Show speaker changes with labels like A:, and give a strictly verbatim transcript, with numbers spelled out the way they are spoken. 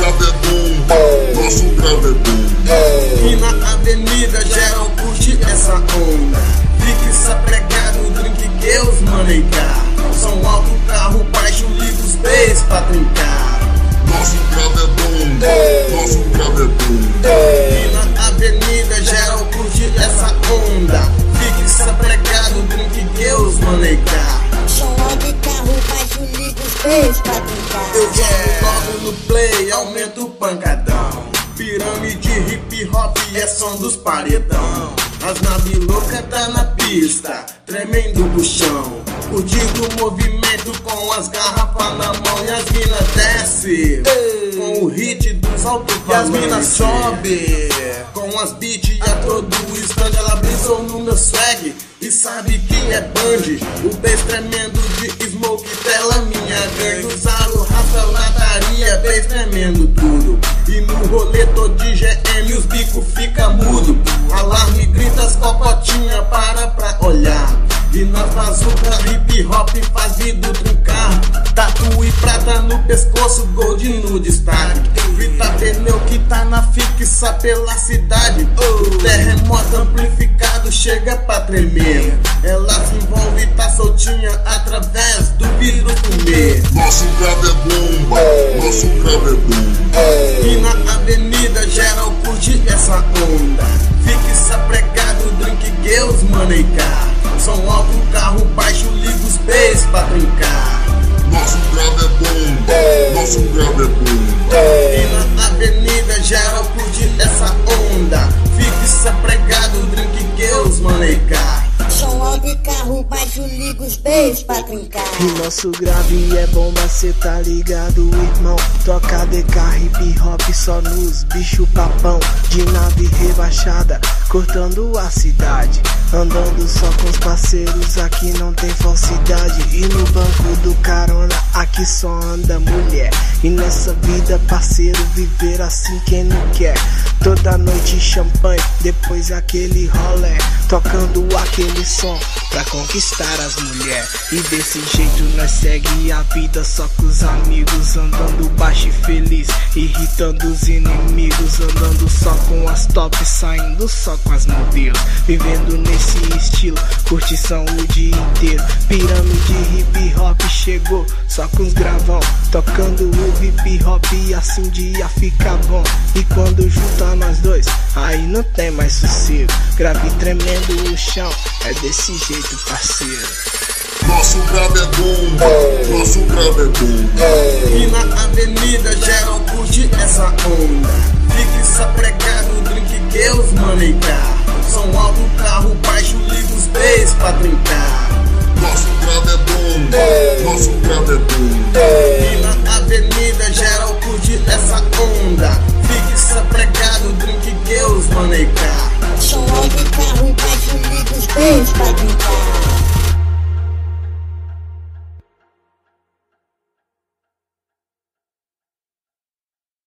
A: grave é bom, nosso grave é bom.
B: E na avenida geral curte essa onda. Fique sapregado, drink que os manecar. Som alto, carro baixo, liga os bass pra trincar.
A: Nosso grave é bom, nosso grave é bom.
B: E na avenida geral curte essa onda. Fique sapregado, drink que os manecar.
C: Som alto e carro baixo, liga os bass pra trincar.
B: Eu jogo logo no play, aumento o pancadão. Pirâmide, hip hop é som dos paredão. As naves loucas tá na pista, tremendo no chão. Curtindo o movimento com as garrafas na mão. E as minas desce com o hit dos alto-falantes. E as minas sobe com as beats e a todo instante ela brisou no meu swag e sabe que é band. O bass tremendo de smoke dela, minha gangue. Usaram raça, lataria, bass tremendo tudo. E no rolê todo de G M os bicos fica mudo. Alarme, grita as cocotinhas, para pra olhar. E nas bazuca, hip hop faz vidro trincar. Tatu e prata no pescoço, gold no destaque. Vita pneu que tá na fixa pela cidade. O terremoto amplificado chega pra tremer. Ela se envolve e tá soltinha através do vidro comer.
A: Nosso grave é bomba, nosso grave é bom.
B: E na avenida geral curte essa onda. Fique sapregado, drink que os manecar. Som alto, carro baixo, liga os bass pra trincar.
A: Nosso grave é bom, nosso grave é bom.
B: E na avenida geral curte essa onda. Fique sapregado, drink que os manecar.
C: Som alto e carro baixo, liga os bass pra trincar.
D: E nosso grave é bomba, cê tá ligado, irmão. Toca D K, hip hop só nos bicho papão. De nave rebaixada, cortando a cidade. Andando só com os parceiros, aqui não tem falsidade. E no banco do carona, aqui só anda mulher. E nessa vida, parceiro, viver assim quem não quer. Toda noite champanhe, depois aquele rolé. Tocando aquele som pra conquistar as mulheres. E desse jeito nós segue a vida só com os amigos. Andando baixo e feliz, irritando os inimigos. Andando só com as tops, saindo só com as modelos. Vivendo nesse estilo, curtição o dia inteiro. Pirâmide hip hop chegou, só com os gravão. Tocando o hip hop e assim o dia fica bom. E quando junta nós dois, aí não tem mais sossego. Grave tremendo o chão, é desse jeito, parceiro.
A: Nosso grave é bomba, nosso grave é bom.
B: E na avenida geral curte essa onda. Fique sapregado, drink que os manecar. Som alto, carro baixo, liga os bass pra trincar.
A: Nosso grave é bomba, nosso grave é bom.
B: E na avenida geral curte essa